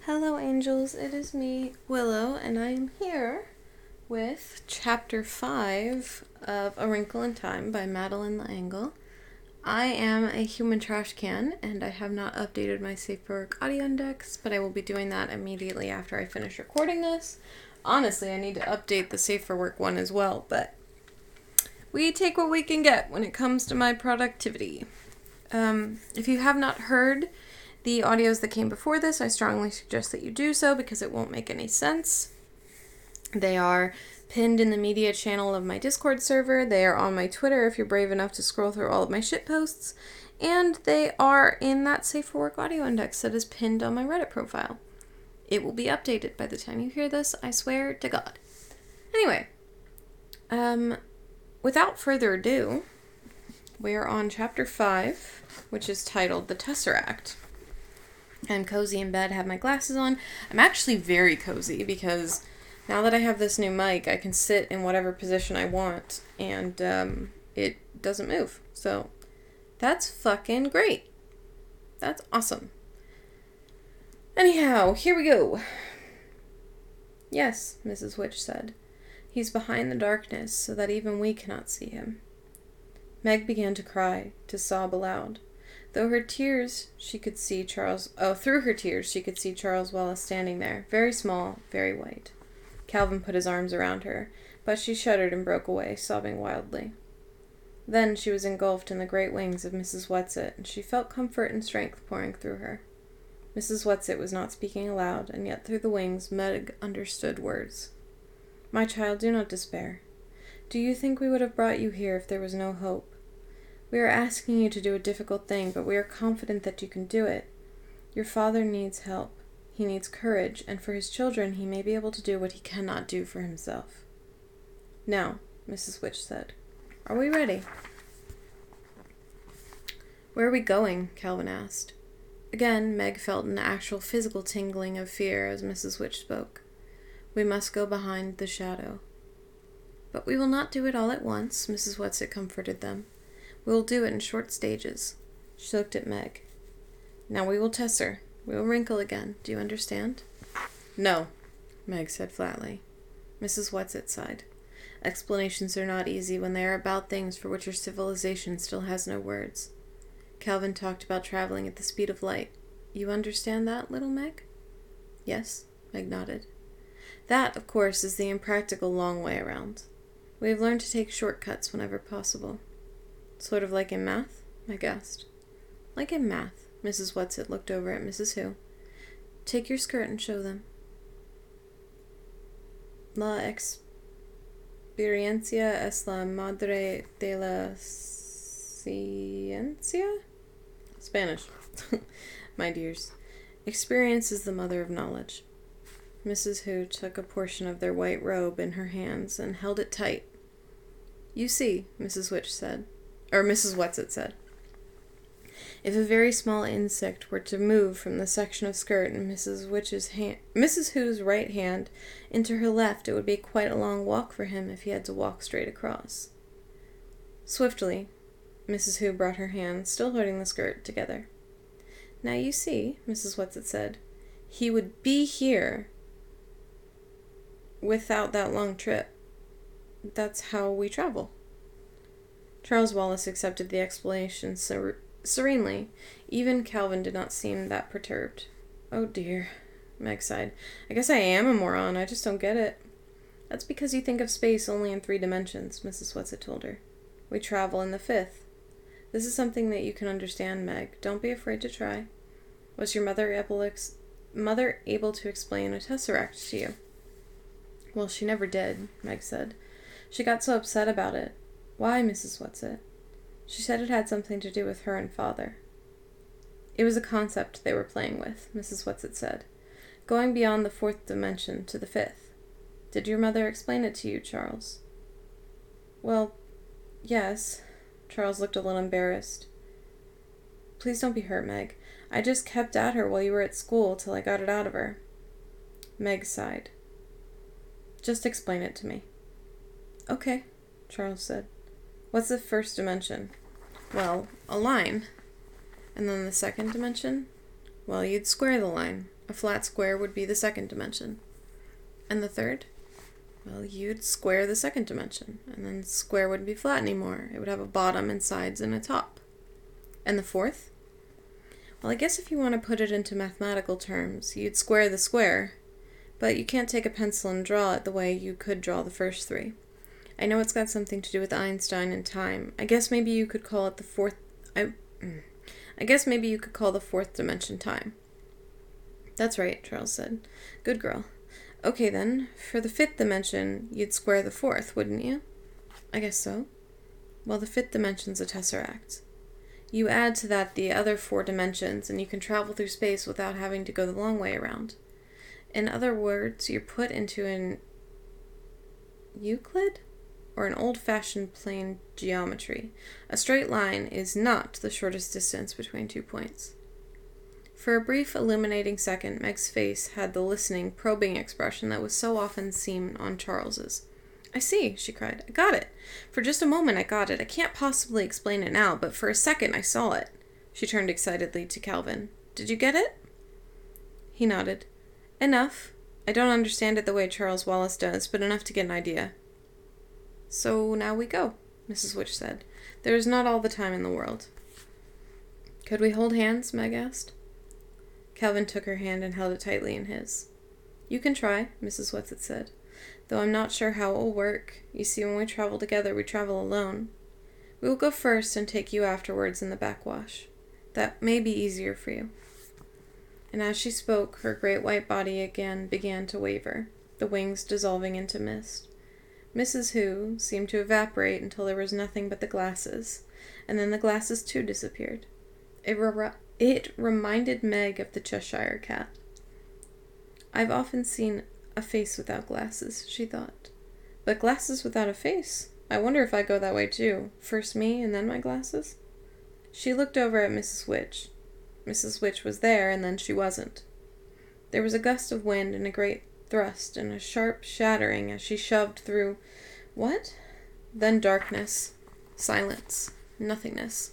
Hello, angels. It is me, Willow, and I am here with Chapter 5 of A Wrinkle in Time by Madeline L'Engle. I am a human trash can, and I have not updated my Safe for Work audio index, but I will be doing that immediately after I finish recording this. Honestly, I need to update the Safe for Work one as well, but we take what we can get when it comes to my productivity. If you have not heard the audios that came before this, I strongly suggest that you do so because it won't make any sense. They are pinned in the media channel of my Discord server. They are on my Twitter if you're brave enough to scroll through all of my shit posts. And they are in that Safe for Work audio index that is pinned on my Reddit profile. It will be updated by the time you hear this, I swear to God. Anyway, without further ado, we are on Chapter 5, which is titled The Tesseract. I'm cozy in bed, have my glasses on. I'm actually very cozy because now that I have this new mic, I can sit in whatever position I want and it doesn't move. So that's fucking great. That's awesome. Anyhow, here we go. Yes, Mrs. Witch said. He's behind the darkness so that even we cannot see him. Meg began to cry, to sob aloud. Through her tears, she could see Charles Wallace standing there, very small, very white. Calvin put his arms around her, but she shuddered and broke away, sobbing wildly. Then she was engulfed in the great wings of Mrs. Whatsit, and she felt comfort and strength pouring through her. Mrs. Whatsit was not speaking aloud, and yet through the wings Meg understood words. My child, do not despair. Do you think we would have brought you here if there was no hope? We are asking you to do a difficult thing, but we are confident that you can do it. Your father needs help. He needs courage, and for his children he may be able to do what he cannot do for himself. Now, Mrs. Witch said, are we ready? Where are we going? Calvin asked. Again, Meg felt an actual physical tingling of fear as Mrs. Witch spoke. We must go behind the shadow. But we will not do it all at once, Mrs. Whatsit comforted them. We will do it in short stages. She looked at Meg. Now we will tesser. We will wrinkle again. Do you understand? No, Meg said flatly. Mrs. Whatsit sighed. Explanations are not easy when they are about things for which your civilization still has no words. Calvin talked about traveling at the speed of light. You understand that, little Meg? Yes, Meg nodded. That, of course, is the impractical long way around. We have learned to take shortcuts whenever possible. Sort of like in math? Meg asked. Like in math, Mrs. Whatsit looked over at Mrs. Who. Take your skirt and show them. La experiencia es la madre de la ciencia? Spanish. My dears. Experience is the mother of knowledge. Mrs. Who took a portion of their white robe in her hands and held it tight. You see, Mrs. Witch said. Or Mrs. Whatsit said. If a very small insect were to move from the section of skirt in Mrs. Who's right hand into her left, it would be quite a long walk for him if he had to walk straight across. Swiftly, Mrs. Who brought her hands, still holding the skirt, together. Now you see, Mrs. Whatsit said, he would be here without that long trip. That's how we travel. Charles Wallace accepted the explanation serenely. Even Calvin did not seem that perturbed. Oh dear, Meg sighed. I guess I am a moron, I just don't get it. That's because you think of space only in 3 dimensions, Mrs. Whatsit told her. We travel in the 5th. This is something that you can understand, Meg. Don't be afraid to try. Was your mother able to explain a tesseract to you? Well, she never did, Meg said. She got so upset about it. Why, Mrs. Whatsit? She said it had something to do with her and father. It was a concept they were playing with, Mrs. Whatsit said. Going beyond the 4th dimension to the 5th. Did your mother explain it to you, Charles? Well, yes. Charles looked a little embarrassed. Please don't be hurt, Meg. I just kept at her while you were at school till I got it out of her. Meg sighed. Just explain it to me. Okay, Charles said. What's the 1st dimension? Well, a line. And then the 2nd dimension? Well, you'd square the line. A flat square would be the second dimension. And the third? Well, you'd square the second dimension, and then square wouldn't be flat anymore. It would have a bottom and sides and a top. And the fourth? Well, I guess if you want to put it into mathematical terms, you'd square the square, but you can't take a pencil and draw it the way you could draw the first three. I know it's got something to do with Einstein and time. I guess maybe you could call it the fourth... I guess maybe you could call the fourth dimension time. That's right, Charles said. Good girl. Okay then, for the fifth dimension, you'd square the fourth, wouldn't you? I guess so. Well, the fifth dimension's a tesseract. You add to that the other 4 dimensions, and you can travel through space without having to go the long way around. In other words, you're put into an Euclid? Or an old-fashioned plane geometry. A straight line is not the shortest distance between 2 points. For a brief, illuminating second, Meg's face had the listening, probing expression that was so often seen on Charles's. I see, she cried. I got it. For just a moment I got it. I can't possibly explain it now, but for a second I saw it. She turned excitedly to Calvin. Did you get it? He nodded. Enough. I don't understand it the way Charles Wallace does, but enough to get an idea. So now we go, Mrs. Witch said. There is not all the time in the world. Could we hold hands? Meg asked. Calvin took her hand and held it tightly in his. You can try, Mrs. Whitsitt said, though I'm not sure how it will work. You see, when we travel together, we travel alone. We will go first and take you afterwards in the backwash. That may be easier for you. And as she spoke, her great white body again began to waver, the wings dissolving into mist. Mrs. Who seemed to evaporate until there was nothing but the glasses, and then the glasses too disappeared. It reminded Meg of the Cheshire Cat. I've often seen a face without glasses, she thought. But glasses without a face? I wonder if I go that way too. First me, and then my glasses? She looked over at Mrs. Witch. Mrs. Witch was there, and then she wasn't. There was a gust of wind and a great thrust and a sharp shattering as she shoved through... What? Then darkness, silence, nothingness.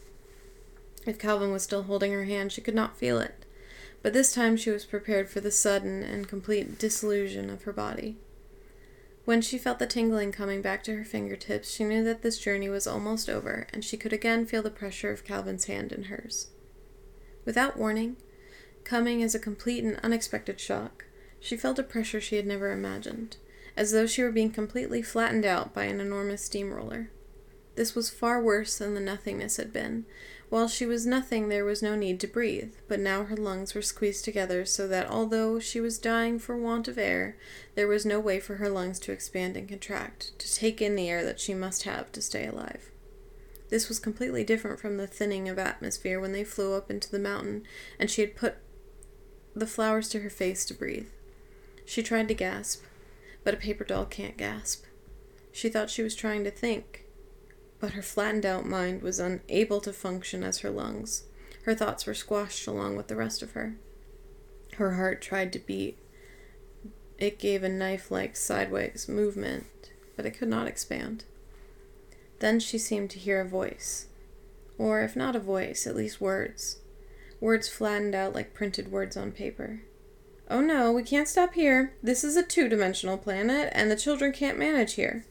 If Calvin was still holding her hand, she could not feel it, but this time she was prepared for the sudden and complete dissolution of her body. When she felt the tingling coming back to her fingertips, she knew that this journey was almost over, and she could again feel the pressure of Calvin's hand in hers. Without warning, coming as a complete and unexpected shock, she felt a pressure she had never imagined, as though she were being completely flattened out by an enormous steamroller. This was far worse than the nothingness had been. While she was nothing, there was no need to breathe, but now her lungs were squeezed together so that although she was dying for want of air, there was no way for her lungs to expand and contract, to take in the air that she must have to stay alive. This was completely different from the thinning of atmosphere when they flew up into the mountain, and she had put the flowers to her face to breathe. She tried to gasp, but a paper doll can't gasp. She thought she was trying to think, but her flattened-out mind was unable to function as her lungs. Her thoughts were squashed along with the rest of her. Her heart tried to beat. It gave a knife-like sideways movement, but it could not expand. Then she seemed to hear a voice. Or, if not a voice, at least words. Words flattened out like printed words on paper. Oh no, we can't stop here. This is a 2-dimensional planet, and the children can't manage here.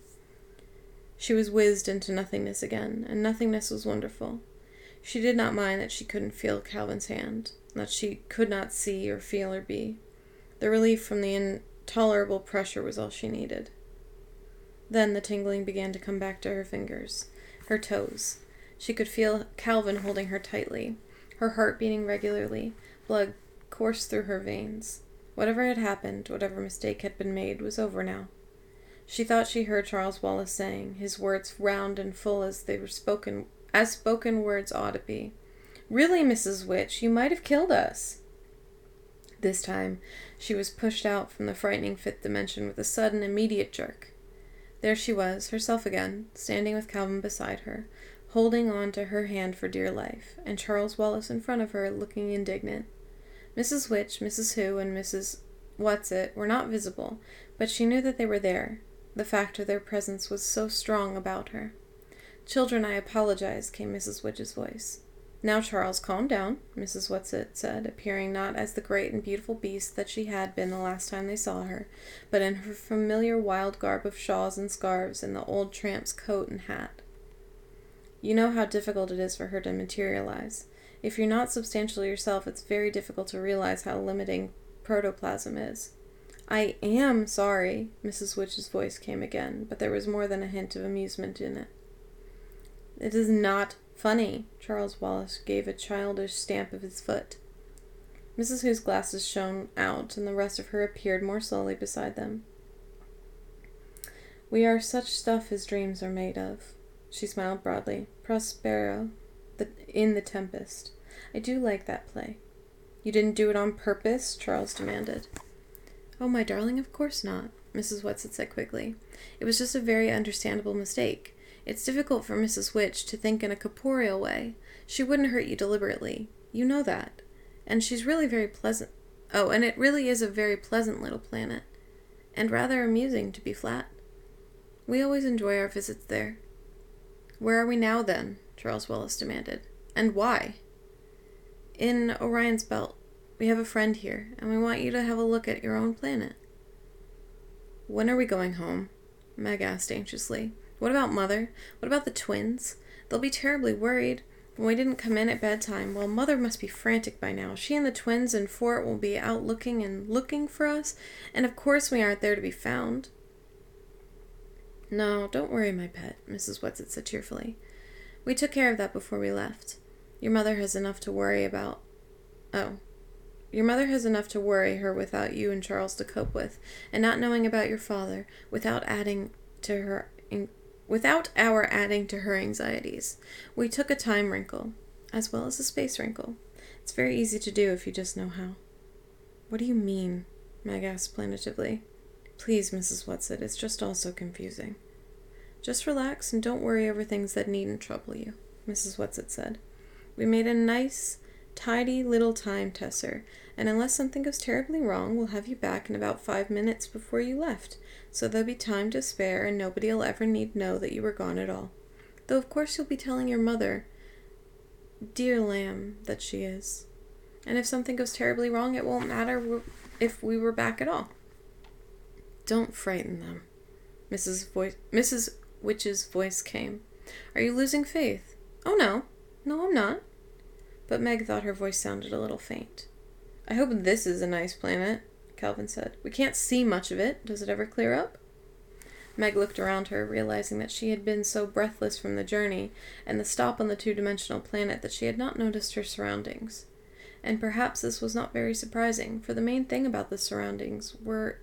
She was whizzed into nothingness again, and nothingness was wonderful. She did not mind that she couldn't feel Calvin's hand, that she could not see or feel or be. The relief from the intolerable pressure was all she needed. Then the tingling began to come back to her fingers, her toes. She could feel Calvin holding her tightly, her heart beating regularly, blood coursed through her veins. Whatever had happened, whatever mistake had been made, was over now. She thought she heard Charles Wallace saying, his words round and full as they were spoken, as spoken words ought to be. Really, Mrs. Witch, you might have killed us. This time, she was pushed out from the frightening 5th dimension with a sudden, immediate jerk. There she was, herself again, standing with Calvin beside her, holding on to her hand for dear life, and Charles Wallace in front of her, looking indignant. Mrs. Witch, Mrs. Who, and Mrs. Whatsit were not visible, but she knew that they were there. The fact of their presence was so strong about her. Children, I apologize, came Mrs. Witch's voice. "Now, Charles, calm down," Mrs. Whatsit said, appearing not as the great and beautiful beast that she had been the last time they saw her, but in her familiar wild garb of shawls and scarves and the old tramp's coat and hat. "You know how difficult it is for her to materialize. If you're not substantial yourself, it's very difficult to realize how limiting protoplasm is." "I am sorry," Mrs. Witch's voice came again, but there was more than a hint of amusement in it. "It is not funny." Charles Wallace gave a childish stamp of his foot. Mrs. Who's glasses shone out, and the rest of her appeared more slowly beside them. "We are such stuff as dreams are made of." She smiled broadly. "Prospero, in The Tempest. I do like that play." "You didn't do it on purpose?" Charles demanded. "Oh, my darling, of course not," Mrs. Whatsit said quickly. "It was just a very understandable mistake. It's difficult for Mrs. Witch to think in a corporeal way. She wouldn't hurt you deliberately. You know that. And she's really very pleasant. Oh, and it really is a very pleasant little planet. And rather amusing to be flat. We always enjoy our visits there." "Where are we now, then?" Charles Wallace demanded. "And why?" "In Orion's Belt. We have a friend here, and we want you to have a look at your own planet." "When are we going home?" Meg asked anxiously. "What about Mother? What about the twins? They'll be terribly worried. When we didn't come in at bedtime, well, Mother must be frantic by now. She and the twins and Fort will be out looking for us, and of course we aren't there to be found." "No, don't worry, my pet," Mrs. Whatsit said cheerfully. "We took care of that before we left. Your mother has enough to worry her without you and Charles to cope with, and not knowing about your father, without our adding to her anxieties. We took a time wrinkle, as well as a space wrinkle. It's very easy to do if you just know how." "What do you mean?" Meg asked plaintively. "Please, Mrs. Whatsit, it's just all so confusing." "Just relax and don't worry over things that needn't trouble you," Mrs. Whatsit said. "We made a nice, tidy little time tesser, and unless something goes terribly wrong, we'll have you back in about 5 minutes before you left, so there'll be time to spare, and nobody'll ever need know that you were gone at all. Though of course you'll be telling your mother, dear lamb that she is. And if something goes terribly wrong, it won't matter if we were back at all." "Don't frighten them." Mrs. Witch's voice came. "Are you losing faith?" "Oh, no. No, I'm not." But Meg thought her voice sounded a little faint. "I hope this is a nice planet," Calvin said. "We can't see much of it. Does it ever clear up?" Meg looked around her, realizing that she had been so breathless from the journey and the stop on the two-dimensional planet that she had not noticed her surroundings. And perhaps this was not very surprising, for the main thing about the surroundings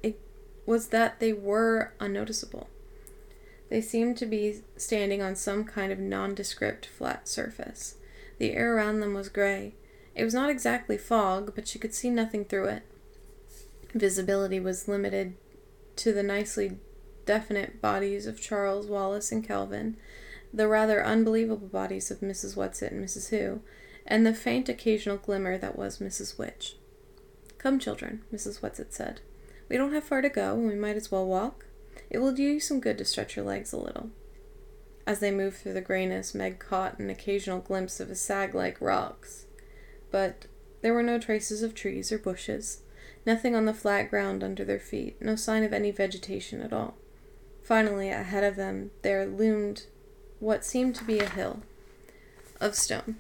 was that they were unnoticeable. They seemed to be standing on some kind of nondescript flat surface. The air around them was gray. It was not exactly fog, but she could see nothing through it. Visibility was limited to the nicely definite bodies of Charles, Wallace, and Calvin, the rather unbelievable bodies of Mrs. Whatsit and Mrs. Who, and the faint occasional glimmer that was Mrs. Witch. "Come, children," Mrs. Whatsit said. "We don't have far to go, and we might as well walk. It will do you some good to stretch your legs a little." As they moved through the grayness, Meg caught an occasional glimpse of a sag-like rocks, but there were no traces of trees or bushes, nothing on the flat ground under their feet, no sign of any vegetation at all. Finally, ahead of them, there loomed what seemed to be a hill of stone,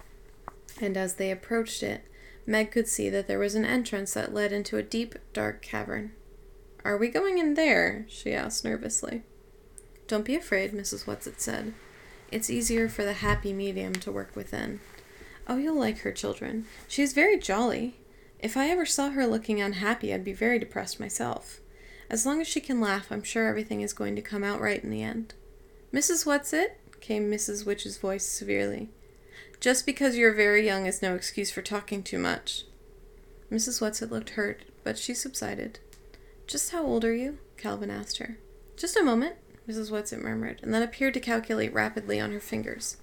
and as they approached it, Meg could see that there was an entrance that led into a deep, dark cavern. "Are we going in there?" she asked nervously. "Don't be afraid," Mrs. Whatsit said. "It's easier for the happy medium to work within. Oh, you'll like her, children. She's very jolly. If I ever saw her looking unhappy, I'd be very depressed myself. As long as she can laugh, I'm sure everything is going to come out right in the end." "Mrs. Whatsit," came Mrs. Witch's voice severely, "just because you're very young is no excuse for talking too much." Mrs. Whatsit looked hurt, but she subsided. "Just how old are you?" Calvin asked her. "Just a moment," Mrs. Whatsit murmured, and then appeared to calculate rapidly on her fingers.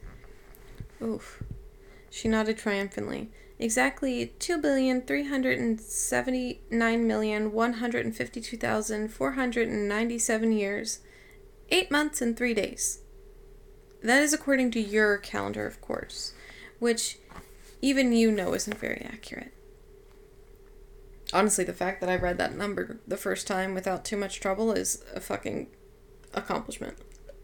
"Oof." She nodded triumphantly. "Exactly 2,379,152,497 years, 8 months and 3 days. That is according to your calendar, of course, which even you know isn't very accurate. Honestly, the fact that I read that number the first time without too much trouble is a fucking accomplishment.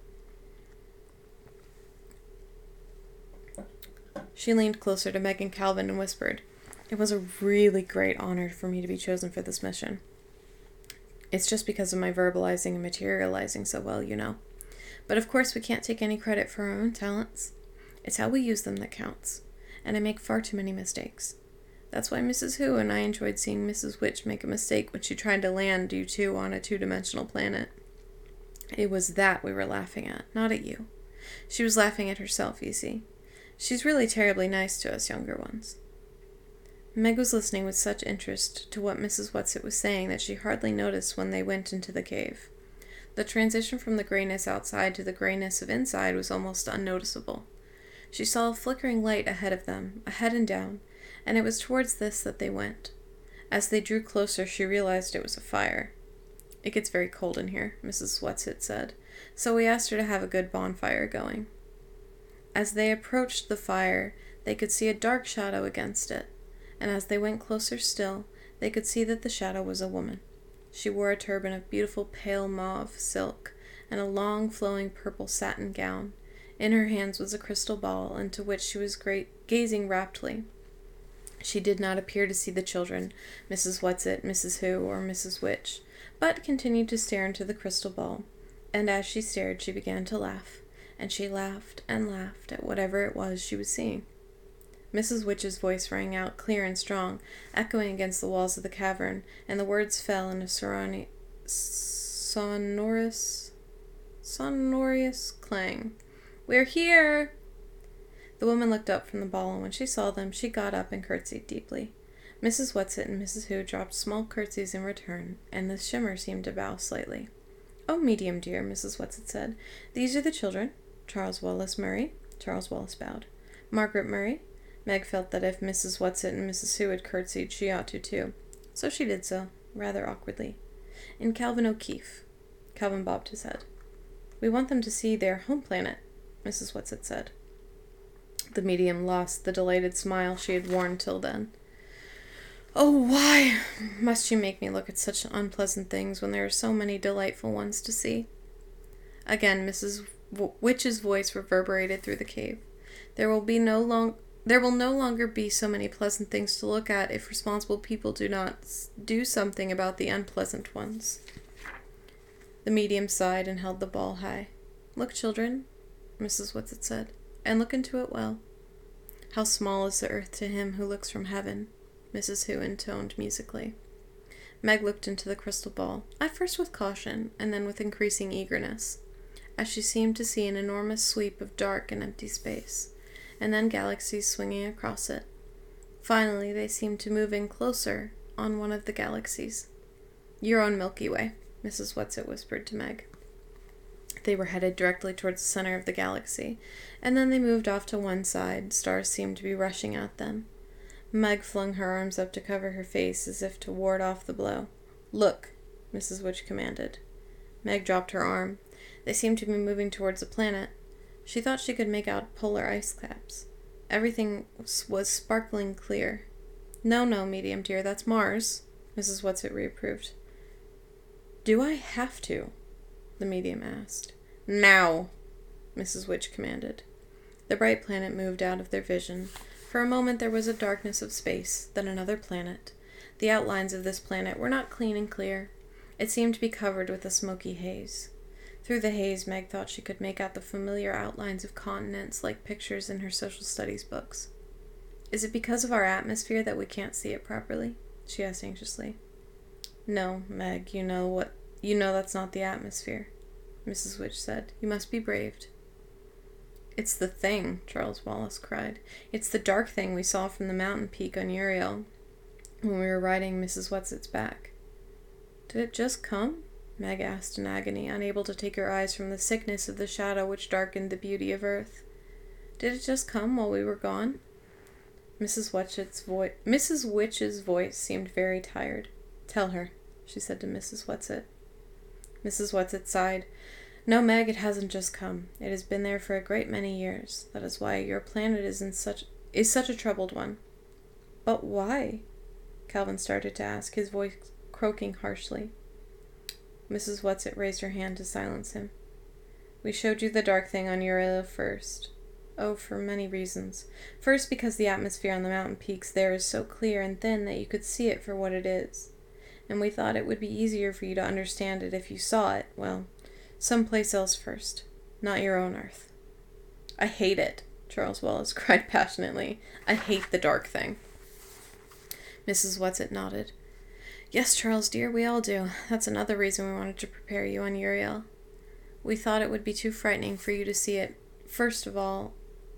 She leaned closer to Meg and Calvin and whispered, "It was a really great honor for me to be chosen for this mission. It's just because of my verbalizing and materializing so well, you know. But of course we can't take any credit for our own talents. It's how we use them that counts. And I make far too many mistakes. That's why Mrs. Who and I enjoyed seeing Mrs. Witch make a mistake when she tried to land you two on a two-dimensional planet. It was that we were laughing at, not at you. She was laughing at herself, you see. She's really terribly nice to us younger ones." Meg was listening with such interest to what Mrs. Whatsit was saying that she hardly noticed when they went into the cave. The transition from the grayness outside to the grayness of inside was almost unnoticeable. She saw a flickering light ahead of them, ahead and down, and it was towards this that they went. As they drew closer, she realized it was a fire. "It gets very cold in here," Mrs. Whatsit said, "so we asked her to have a good bonfire going." As they approached the fire, they could see a dark shadow against it, and as they went closer still, they could see that the shadow was a woman. She wore a turban of beautiful pale mauve silk and a long, flowing purple satin gown. In her hands was a crystal ball, into which she was gazing raptly. She did not appear to see the children, Mrs. Whatsit, Mrs. Who, or Mrs. Witch, but continued to stare into the crystal ball, and as she stared she began to laugh, and she laughed and laughed at whatever it was she was seeing. Mrs. Witch's voice rang out clear and strong, echoing against the walls of the cavern, and the words fell in a sonorous clang. "We're here!" The woman looked up from the ball, and when she saw them, she got up and curtsied deeply. Mrs. Whatsit and Mrs. Who dropped small curtsies in return, and the shimmer seemed to bow slightly. "Oh, medium dear," Mrs. Whatsit said, "these are the children. Charles Wallace Murray." Charles Wallace bowed. "Margaret Murray." Meg felt that if Mrs. Whatsit and Mrs. Who had curtsied, she ought to too. So she did so, rather awkwardly. "And Calvin O'Keefe." Calvin bobbed his head. "We want them to see their home planet," Mrs. Whatsit said. The medium lost the delighted smile she had worn till then. "Oh, why must you make me look at such unpleasant things when there are so many delightful ones to see?" Again, Mrs. Witch's voice reverberated through the cave. There will no longer be so many pleasant things to look at if responsible people do not do something about the unpleasant ones." The medium sighed and held the ball high. "Look, children," Mrs. Whatsit said, "and look into it well." "How small is the earth to him who looks from heaven," Mrs. Who intoned musically. Meg looked into the crystal ball, at first with caution, and then with increasing eagerness, as she seemed to see an enormous sweep of dark and empty space, and then galaxies swinging across it. Finally, they seemed to move in closer on one of the galaxies. "Your own Milky Way," Mrs. Whatsit whispered to Meg. They were headed directly towards the center of the galaxy, and then they moved off to one side. Stars seemed to be rushing at them. Meg flung her arms up to cover her face as if to ward off the blow. "Look," Mrs. Witch commanded. Meg dropped her arm. They seemed to be moving towards a planet. She thought she could make out polar ice caps. Everything was sparkling clear. No, medium dear, that's Mars," Mrs. Whatsit reproved. "Do I have to?" the medium asked. "Now," Mrs. Witch commanded. The bright planet moved out of their vision. For a moment there was a darkness of space, then another planet. The outlines of this planet were not clean and clear. It seemed to be covered with a smoky haze. Through the haze, Meg thought she could make out the familiar outlines of continents like pictures in her social studies books. "Is it because of our atmosphere that we can't see it properly?" she asked anxiously. "No, Meg, you know that's not the atmosphere," Mrs. Witch said. "You must be braved." "It's the thing," Charles Wallace cried. "It's the dark thing we saw from the mountain peak on Uriel when we were riding Mrs. Whatsit's back." "Did it just come?" Meg asked in agony, unable to take her eyes from the sickness of the shadow which darkened the beauty of earth. "Did it just come while we were gone?" Mrs. Witch's voice seemed very tired. "Tell her," she said to Mrs. Whatsit. Mrs. Whatsit sighed. "No, Meg, it hasn't just come. It has been there for a great many years. That is why your planet is is such a troubled one. But why? Calvin started to ask, his voice croaking harshly. Mrs. Whatsit raised her hand to silence him. We showed you the dark thing on Uriel first. Oh, for many reasons. First, because the atmosphere on the mountain peaks there is so clear and thin that you could see it for what it is. And we thought it would be easier for you to understand it if you saw it, well, someplace else first, not your own Earth. I hate it, Charles Wallace cried passionately. I hate the dark thing. Mrs. Whatsit nodded. Yes, Charles, dear, we all do. That's another reason we wanted to prepare you on Uriel. We thought it would be too frightening for you to see it, first of all,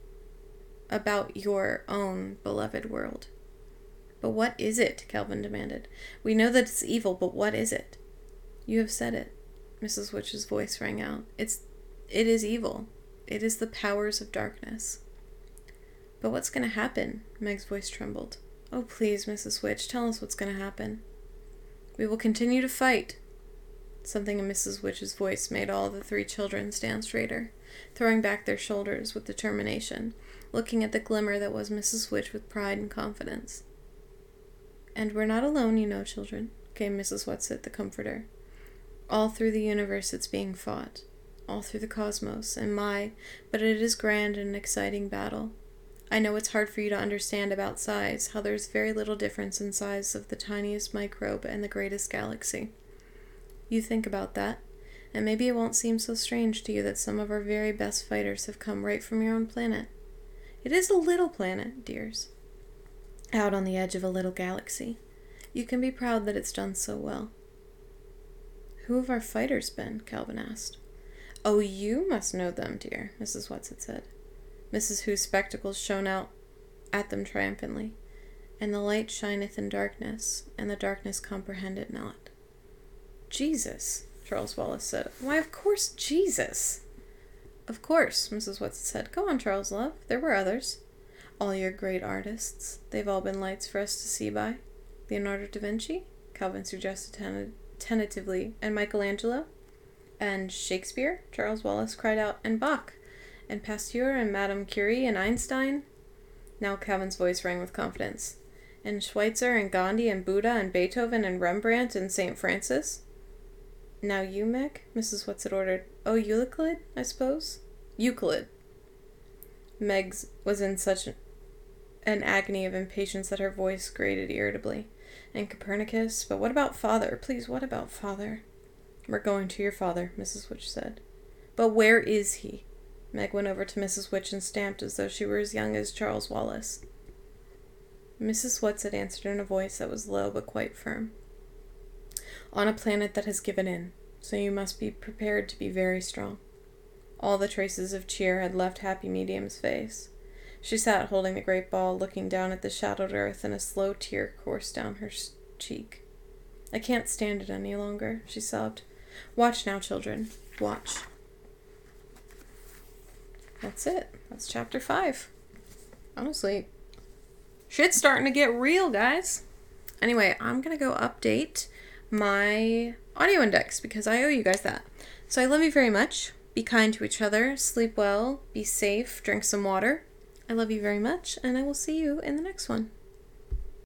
about your own beloved world. But what is it? Calvin demanded. We know that it's evil, but what is it? You have said it. Mrs. Witch's voice rang out. It is evil. It is the powers of darkness. But what's going to happen? Meg's voice trembled. Oh, please, Mrs. Witch, tell us what's going to happen. We will continue to fight. Something in Mrs. Witch's voice made all the 3 children stand straighter, throwing back their shoulders with determination, looking at the glimmer that was Mrs. Witch with pride and confidence. And we're not alone, you know, children, came Mrs. Whatsit, the comforter. All through the universe it's being fought, all through the cosmos, but it is grand and an exciting battle. I know it's hard for you to understand about size, how there's very little difference in size of the tiniest microbe and the greatest galaxy. You think about that, and maybe it won't seem so strange to you that some of our very best fighters have come right from your own planet. It is a little planet, dears, out on the edge of a little galaxy. You can be proud that it's done so well. Who have our fighters been? Calvin asked. Oh, you must know them, dear, Mrs. Whatsit said. Mrs. Who's spectacles shone out at them triumphantly. And the light shineth in darkness, and the darkness comprehend it not. Jesus, Charles Wallace said. Why, of course, Jesus. Of course, Mrs. Whatsit said. Go on, Charles, love. There were others. All your great artists. They've all been lights for us to see by. Leonardo da Vinci? Calvin suggested tentatively. And Michelangelo? And Shakespeare? Charles Wallace cried out. And Bach? And Pasteur? And Madame Curie? And Einstein? Now Calvin's voice rang with confidence. And Schweitzer? And Gandhi? And Buddha? And Beethoven? And Rembrandt? And St. Francis? Now you, Meg? Mrs. Whatsit ordered. Oh, Euclid, I suppose? Euclid. Meg was in such an agony of impatience that her voice grated irritably. And Copernicus? But what about father? Please, what about father? We're going to your father, Mrs. Witch said. But where is he? Meg went over to Mrs. Witch and stamped as though she were as young as Charles Wallace. Mrs. Whatsit answered in a voice that was low but quite firm. On a planet that has given in, so you must be prepared to be very strong. All the traces of cheer had left Happy Medium's face. She sat holding the great ball, looking down at the shadowed earth, and a slow tear coursed down her cheek. I can't stand it any longer, she sobbed. Watch now, children. Watch. That's it. That's chapter 5. Honestly, shit's starting to get real, guys. Anyway, I'm going to go update my audio index because I owe you guys that. So I love you very much. Be kind to each other. Sleep well. Be safe. Drink some water. I love you very much, and I will see you in the next one.